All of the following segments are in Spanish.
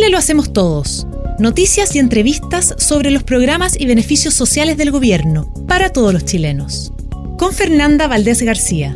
Chile lo hacemos todos. Noticias y entrevistas sobre los programas y beneficios sociales del gobierno para todos los chilenos. Con Fernanda Valdés García.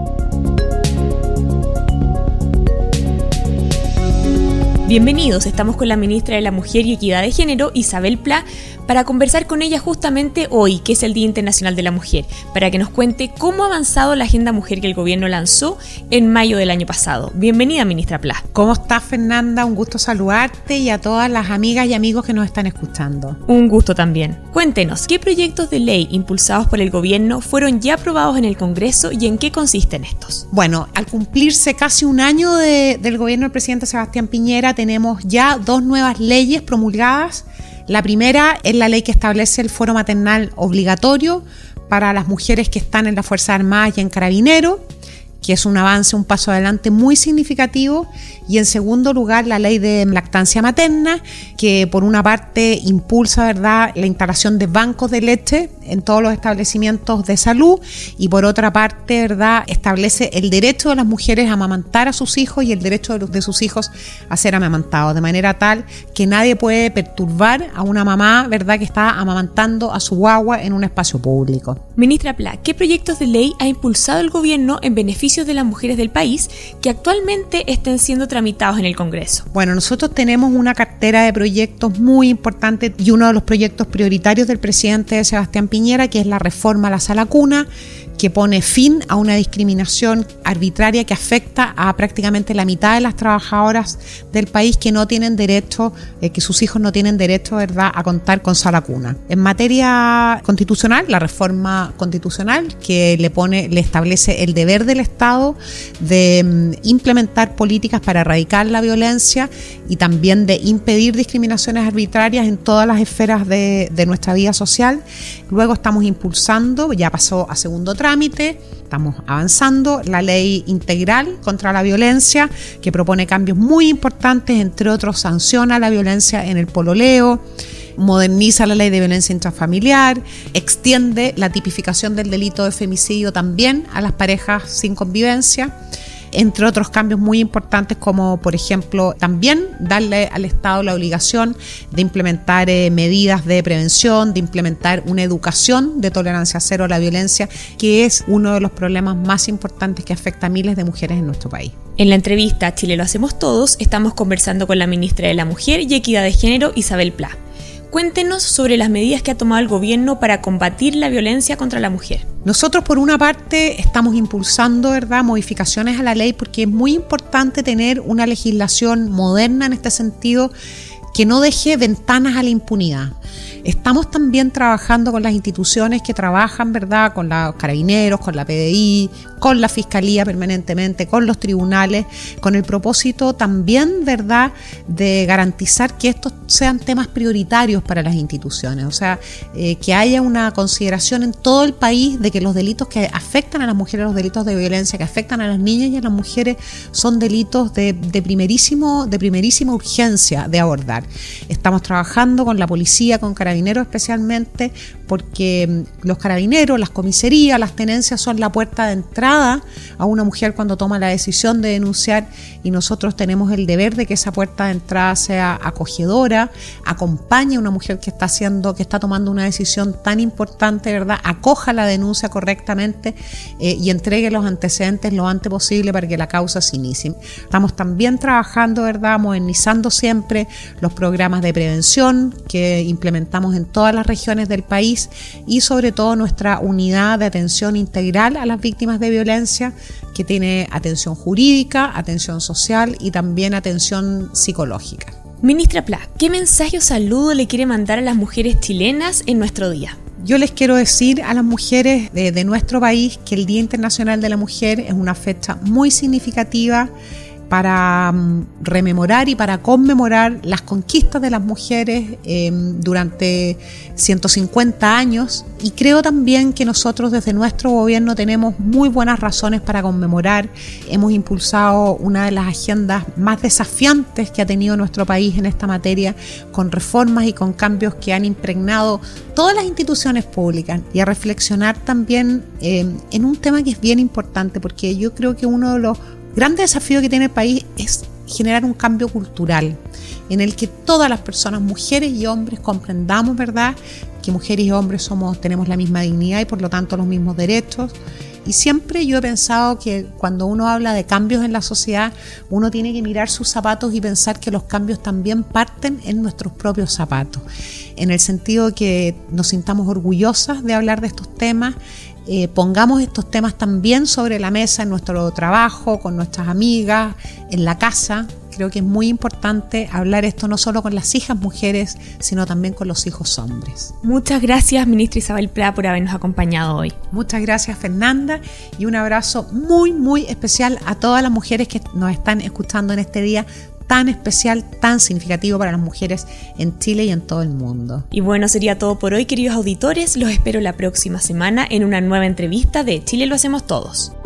Bienvenidos, estamos con la ministra de la Mujer y Equidad de Género, Isabel Pla, para conversar con ella justamente hoy, que es el Día Internacional de la Mujer, para que nos cuente cómo ha avanzado la Agenda Mujer que el gobierno lanzó en mayo del año pasado. Bienvenida, ministra Pla. ¿Cómo estás, Fernanda? Un gusto saludarte y a todas las amigas y amigos que nos están escuchando. Un gusto también. Cuéntenos, ¿qué proyectos de ley impulsados por el gobierno fueron ya aprobados en el Congreso y en qué consisten estos? Bueno, al cumplirse casi un año del gobierno del presidente Sebastián Piñera, tenemos ya 2 nuevas leyes promulgadas. La primera es la ley que establece el fuero maternal obligatorio para las mujeres que están en las Fuerzas Armadas y en Carabineros, que es un avance, un paso adelante muy significativo. Y en segundo lugar, la ley de lactancia materna, que por una parte impulsa, ¿verdad?, la instalación de bancos de leche en todos los establecimientos de salud, y por otra parte, ¿verdad?, establece el derecho de las mujeres a amamantar a sus hijos y el derecho de sus hijos a ser amamantados, de manera tal que nadie puede perturbar a una mamá, ¿verdad?, que está amamantando a su guagua en un espacio público. Ministra Pla, ¿qué proyectos de ley ha impulsado el gobierno en beneficio de las mujeres del país que actualmente estén siendo tramitados en el Congreso? Bueno, nosotros tenemos una cartera de proyectos muy importante y uno de los proyectos prioritarios del presidente Sebastián Piñera, que es la reforma a la sala cuna, que pone fin a una discriminación arbitraria que afecta a prácticamente la mitad de las trabajadoras del país que no tienen derecho, que sus hijos no tienen derecho, ¿verdad?, a contar con sala cuna. En materia constitucional, la reforma constitucional que le establece el deber del Estado de implementar políticas para erradicar la violencia y también de impedir discriminaciones arbitrarias en todas las esferas de nuestra vida social. Luego estamos impulsando, ya pasó a segundo trámite, estamos avanzando, la ley integral contra la violencia, que propone cambios muy importantes, entre otros sanciona la violencia en el pololeo, moderniza la ley de violencia intrafamiliar, extiende la tipificación del delito de femicidio también a las parejas sin convivencia, entre otros cambios muy importantes, como por ejemplo también darle al Estado la obligación de implementar medidas de prevención, de implementar una educación de tolerancia cero a la violencia, que es uno de los problemas más importantes que afecta a miles de mujeres en nuestro país. En la entrevista Chile lo hacemos todos, estamos conversando con la ministra de la Mujer y Equidad de Género, Isabel Pla. Cuéntenos sobre las medidas que ha tomado el gobierno para combatir la violencia contra la mujer. Nosotros, por una parte, estamos impulsando, ¿verdad?, modificaciones a la ley, porque es muy importante tener una legislación moderna en este sentido que no deje ventanas a la impunidad. Estamos también trabajando con las instituciones que trabajan, ¿verdad?, con los carabineros, con la PDI, con la Fiscalía permanentemente, con los tribunales, con el propósito también, ¿verdad?, de garantizar que estos sean temas prioritarios para las instituciones. O sea, que haya una consideración en todo el país de que los delitos que afectan a las mujeres, los delitos de violencia que afectan a las niñas y a las mujeres, son delitos de primerísima urgencia de abordar. Estamos trabajando con la policía, con carabineros especialmente, porque los carabineros, las comisarías, las tenencias son la puerta de entrada a una mujer cuando toma la decisión de denunciar, y nosotros tenemos el deber de que esa puerta de entrada sea acogedora, acompañe a una mujer que está tomando una decisión tan importante, ¿verdad?, acoja la denuncia correctamente y entregue los antecedentes lo antes posible para que la causa se inicie. Estamos también trabajando, ¿verdad?, modernizando siempre los programas de prevención que implementamos en todas las regiones del país, y sobre todo nuestra unidad de atención integral a las víctimas de violencia, que tiene atención jurídica, atención social y también atención psicológica. Ministra Pla, ¿qué mensaje o saludo le quiere mandar a las mujeres chilenas en nuestro día? Yo les quiero decir a las mujeres de nuestro país que el Día Internacional de la Mujer es una fecha muy significativa para rememorar y para conmemorar las conquistas de las mujeres durante 150 años, y creo también que nosotros desde nuestro gobierno tenemos muy buenas razones para conmemorar. Hemos impulsado una de las agendas más desafiantes que ha tenido nuestro país en esta materia, con reformas y con cambios que han impregnado todas las instituciones públicas, y a reflexionar también en un tema que es bien importante, porque yo creo que uno de los grandes desafíos que tiene el país es generar un cambio cultural en el que todas las personas, mujeres y hombres, comprendamos, ¿verdad?, que mujeres y hombres tenemos la misma dignidad y por lo tanto los mismos derechos. Y siempre yo he pensado que cuando uno habla de cambios en la sociedad, uno tiene que mirar sus zapatos y pensar que los cambios también parten en nuestros propios zapatos, en el sentido que nos sintamos orgullosas de hablar de estos temas, pongamos estos temas también sobre la mesa en nuestro trabajo, con nuestras amigas, en la casa. Creo que es muy importante hablar esto no solo con las hijas mujeres, sino también con los hijos hombres. Muchas gracias, ministra Isabel Pla, por habernos acompañado hoy. Muchas gracias, Fernanda, y un abrazo muy, muy especial a todas las mujeres que nos están escuchando en este día tan especial, tan significativo para las mujeres en Chile y en todo el mundo. Y bueno, sería todo por hoy, queridos auditores. Los espero la próxima semana en una nueva entrevista de Chile lo hacemos todos.